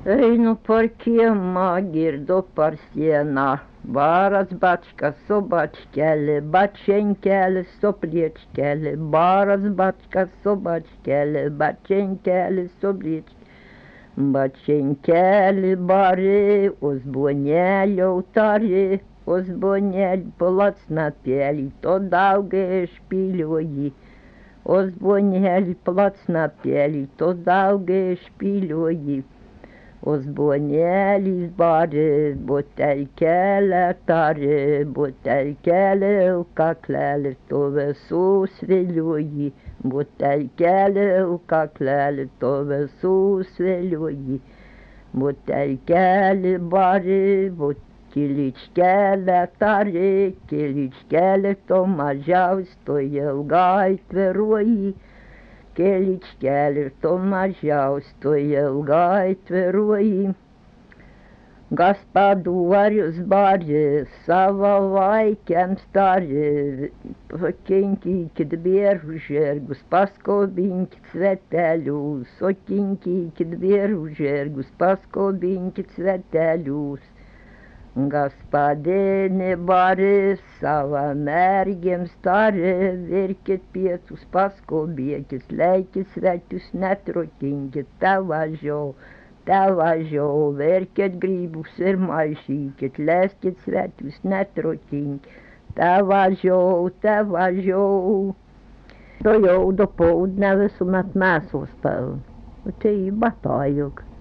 Einu par kiemą, girdu par sieną. Baras bačka, sobačkelė, bačenkelė, sopliečkelė. Baras bačka, sobačkelė, bačenkelė, sopliečkelė. Bačenkelė barė, ozbonėlio tarė, ozbonėlį placnapėlį, to daugai špiliuoji. Ozbonėlį placnapėlį, to daugai špiliuoji. Ozbonėlis barė, butelkelę tarė, butelkelė kaklelį, to visus vilioji. Butelkelė kaklelį, to visus vilioji. Butelkelį barė, kiličkelę tarė, kiličkelė to mažiaus, to ilgai tveruoji. Keličkelė to mažiaus, to ilgai tveruoji. Gaspaduorius barė, savo vaikiams tarė, pakinkykit vyrų žirgus, paskobinkit svetelius, okinkykit vyrų žirgus, paskobinkit svetelius. Gaspadinė barė, savo mergėms tarė, virkit pietus, paskubėkit, leikit svečius, netrokinkit, te važiau, virkit grybus ir maišykit, leiskit svečius, netrokinkit, te važiau. To jau do południa visuomet mes spał. Tai batajuk.